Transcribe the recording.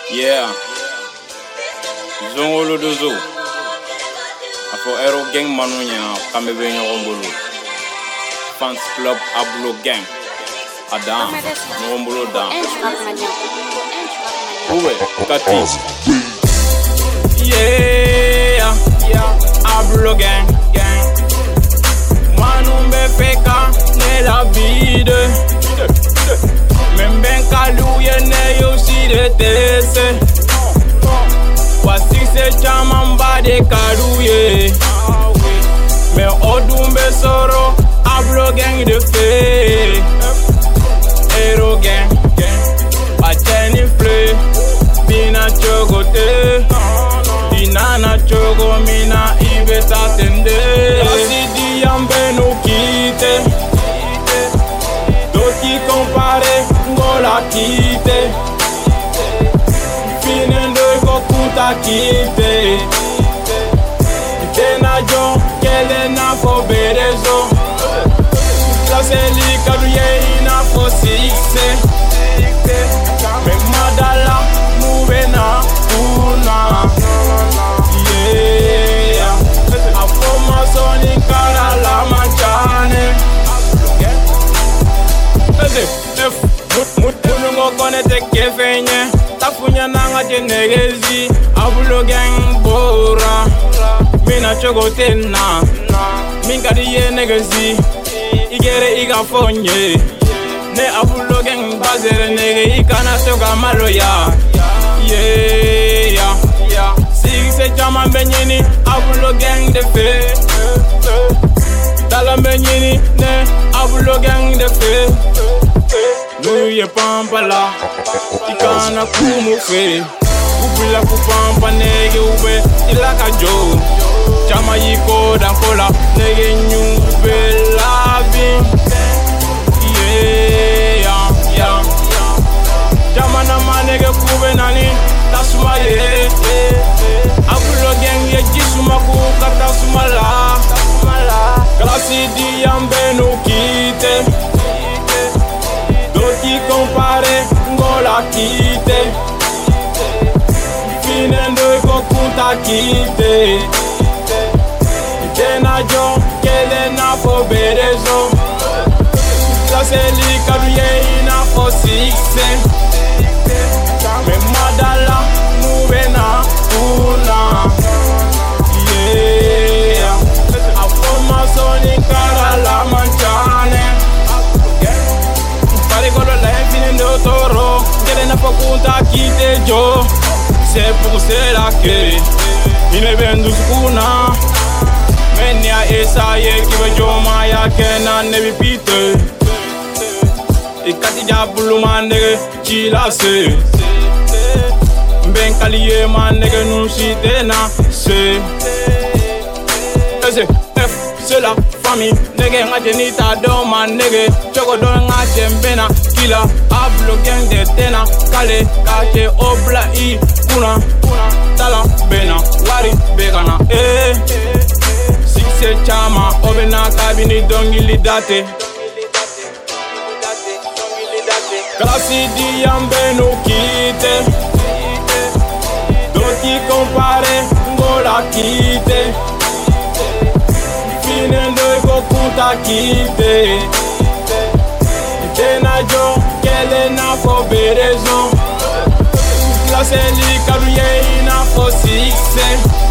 Yeah. Zongolo dozo. Afo Aero Gang manunya kamebe nyogombolo. Fans Club Ablo Gang. Adam. Nyogombolo down. Uwe, kati. Yeah. Ablo Gang. Manumbe feka ne la vide. Memben kaluye ne yo si de tese. Wasi se chamamba de kaluye. Me odumbe soro Ablo Gang de fe. Aero Gang. Acheni fle. Bina chogote. Inana chogo mina ibeta tende. Asidi yambe no kite. Doti compare ngola kite. Finendo go kuta kite. Tena jo kele na fo berezo. Klaseli kaduye ina fo sikse. Me madala move na una. Yeah. Afoma soni kara la manchane. Munungo konete kefenye. Tafunya nanga jenegezi. Ablo Gang bora. Mina chogo tena. Minkadi ye negezi. Igere iga fonye. Ne Ablo Gang bazere nege. Ikana toga maloya. Yeah. Sigse chama benyini. Ablo Gang de fe. Dala benyini. Ne Ablo Gang de fe. Nuye pampala. Ikana kumu fe. Upila kupampa nege ube. Ilaka jo. Chama yiko dankola. Nege nyube labi. Yeah. Chama na manege kube nani. Tasuma ye. Ablo Gang ye jisuma kuka tasuma la. Klasi di yambe no kite. Doti compare ngola kite. Finendo go kunta kite. Tena jo kele na fo berezo. Klaseli kaduye ina fo sikse. Me madala move na una. Yeah. Afoma soni kara la manchane. Parigolo la finendo toro. Kele na fo kunta kite jo. C'est pour cela que il me vient d'oukuna. Menya esaye kiwe joma ya kena nebi pite. Ikati jabulu manege chila se. Ben kaliye manege nusite na se. F c'est la famille. Nege ngaje nita do manege. Chogo do ngaje mbena kila. Ablo Gang de tena kale kache obla I kuna tala bena wari begana Sikse chama obena kabini dongili date. Klasi di yambe no kite. Doti compare ngola kite. Finendo go kunta kite. Tena jo kele na fo berezo. Klaseli kaduye ina fo sikse.